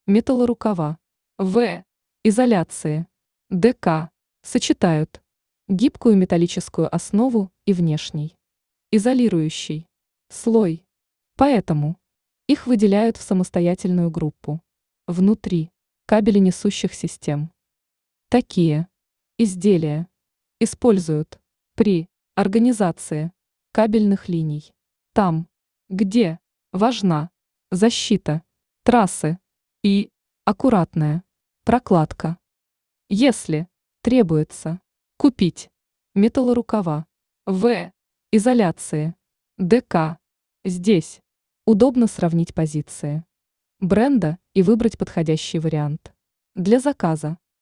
металлорукава, В. Изоляции, ДК сочетают гибкую металлическую основу и внешний, изолирующий слой. Поэтому их выделяют в самостоятельную группу внутри кабеленесущих систем. Такие изделия используют при организации кабельных линий там, где важна защита трассы и аккуратная прокладка. Если требуется купить металлорукава В. Изоляции, ДК, здесь удобно сравнить позиции бренда и выбрать подходящий вариант. Для заказа